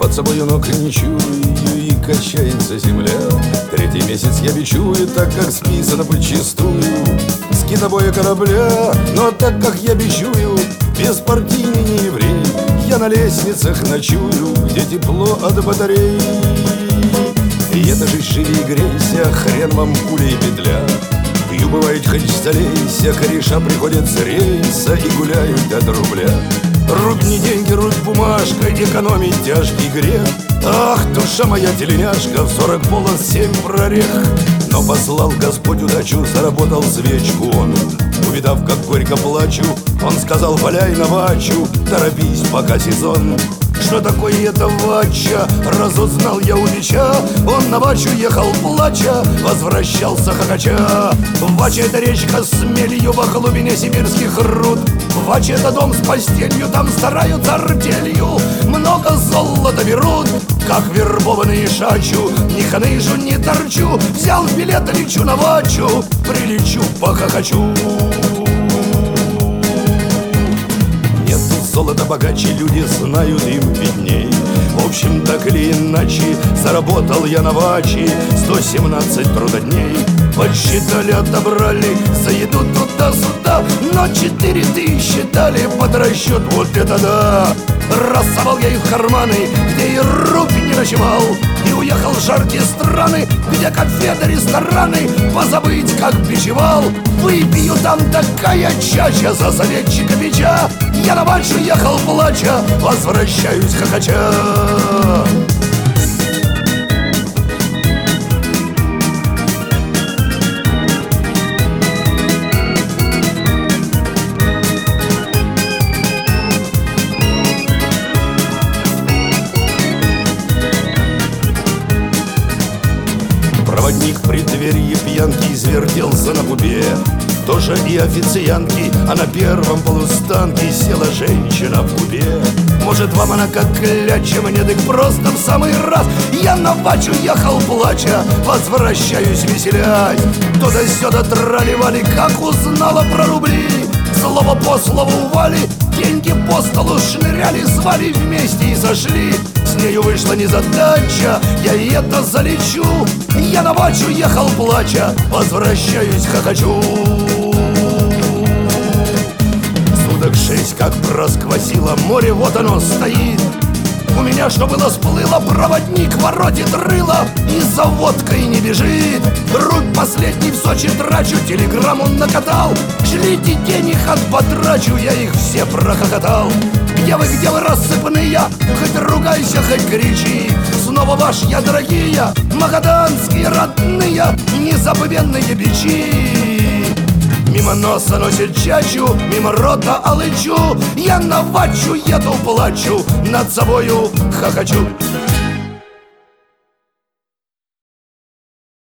под собою ног не чую, и качается земля. Третий месяц я бичую, так как списано подчистую с китобоя корабля. Но так как я бичую, беспартийный не еврей, я на лестницах ночую, где тепло от батарей. И это же живи и грейся, хрен вам пуля и петля. Пью, бывает, хоть залейся, кореша приходят с рейса и гуляют от рубля. Рубь не деньги, рубь бумажка, экономить тяжкий грех. Ах, душа моя теленяшка, в 40 полос 7 прорех. Но послал Господь удачу, заработал свечку он. Увидав, как горько плачу, он сказал: валяй на вачу, торопись, пока сезон. Что такое это вача? Разузнал я у бича. Он на вачу ехал плача, возвращался хохоча. Вача — это речка с мелью во глубине сибирских руд. Вача — это дом с постелью, там стараются артелью. Много золота берут, как вербованные шачу. Ни хныжу, ни торчу, взял билет, лечу на вачу. Прилечу, пока хочу. Золото богаче, люди знают, им видней. В общем, так или иначе, заработал я на ваче 117 трудодней. Подсчитали, отобрали за еду туда-сюда, но 4000 дали под расчет, вот это да! Рассовал я их в карманы, где и рубль не ночевал, и уехал в жаркие страны, где конфеты, рестораны, позабыть, как бичевал. Выпью там такая чача за советчика бича. Я на вачу ехал плача, возвращаюсь хохоча. Проводник в преддверии пьянки извертелся на губе. Тоже и официантки, а на первом полустанке села женщина в губе. Может, вам она как кляча, мне так просто в самый раз. Я на вачу ехал плача, возвращаюсь веселять. Туда-сюда трали-вали, как узнала про рубли. Слово по слову вали, деньги по столу шныряли, звали вместе и сошли. С нею вышла незадача, я и это залечу. Я на вачу ехал плача, возвращаюсь хохочу. Суток 6 как просквозило море, вот оно стоит. У меня что было сплыло, проводник воротит рыло и за водкой не бежит. Рубь последний в Сочи трачу, телеграмму накатал. Шлите денег, отпотрачу, я их все прохохотал. Где вы рассыпанные? Хоть ругайся, хоть кричи. Снова ваш я, дорогие, магаданские родные, незабвенные бичи. Мимо носа носит чачу, мимо рота алычу. Я на вачу еду, плачу, над собою хохочу.